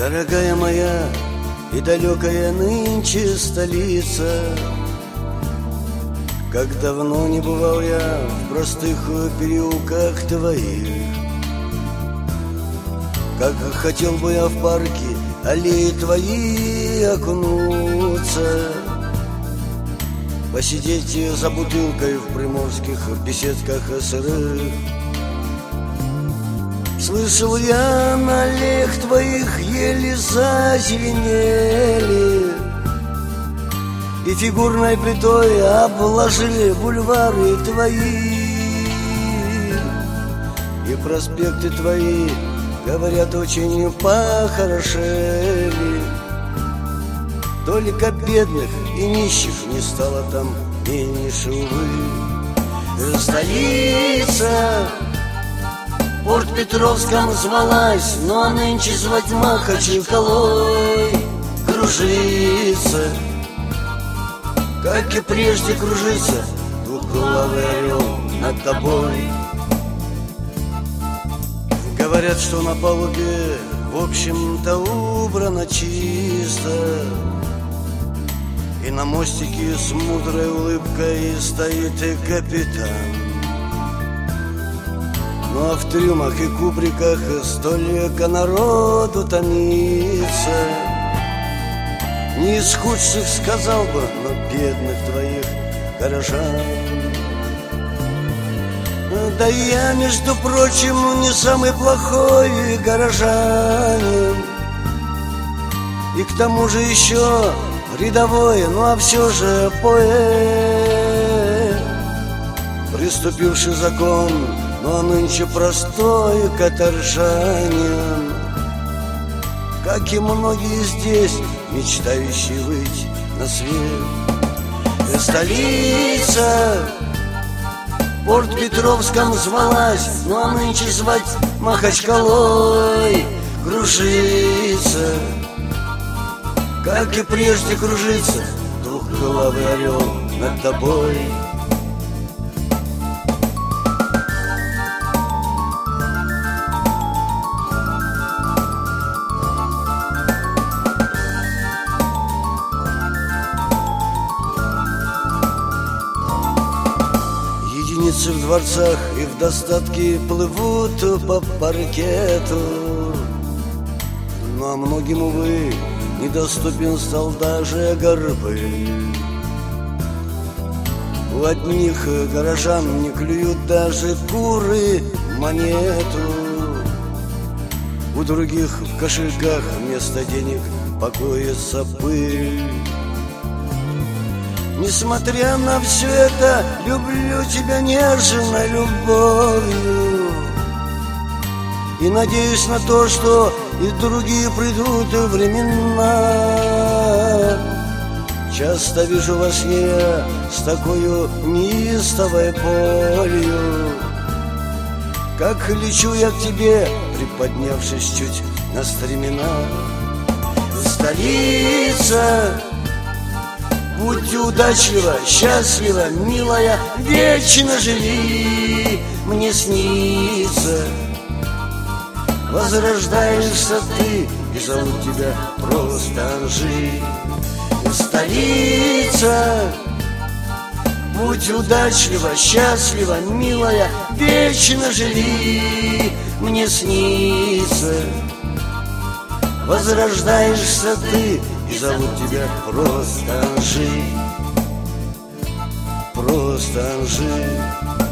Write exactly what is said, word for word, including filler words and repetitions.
Дорогая моя и далекая нынче столица, как давно не бывал я в простых переулках твоих. Как хотел бы я в парке аллеи твои окунуться, посидеть за бутылкой в приморских беседках сырых. Слышал я, на аллеях твоих еле зазеленели, и фигурной плитой обложили бульвары твои, и проспекты твои, говорят, очень похорошели. Только бедных и нищих не стало там меньше, увы. Столица в Порт-Петровском звалась, но нынче звать Махачкалой. Кружится, как и прежде кружится, двухглавый орел над тобой. Говорят, что на палубе, в общем-то, убрано чисто, и на мостике с мудрой улыбкой стоит и капитан. Ну а в трюмах и кубриках столько народу томится. Не из худших, сказал бы, но бедных твоих горожан. Да я, между прочим, не самый плохой горожанин, и к тому же еще рядовой, ну а все же поэт, приступивший закон, ну а нынче простой каторжанин, как и многие здесь, мечтающие выйти на свет. И столица в Порт-Петровском звалась, ну а нынче звать Махачкалой. Кружится, как и прежде кружится, двухглавый орел над тобой. Единицы в дворцах и в достатке плывут по паркету, ну а многим, увы, недоступен стал даже горбы. У одних горожан не клюют даже куры монету, у других в кошельках вместо денег покоится пыль. Несмотря на все это, люблю тебя нежной любовью и надеюсь на то, что и другие придут времена. Часто вижу во сне с такой неистовой болью, как лечу я к тебе, приподнявшись чуть на стремена. Столица, будь удачлива, счастлива, милая, вечно живи, мне снится. Возрождаешься ты, и зовут тебя просто Анжи. Столица, будь удачлива, счастлива, милая, вечно живи, мне снится. Возрождаешься ты, и зовут тебя просто Анжи, просто Анжи.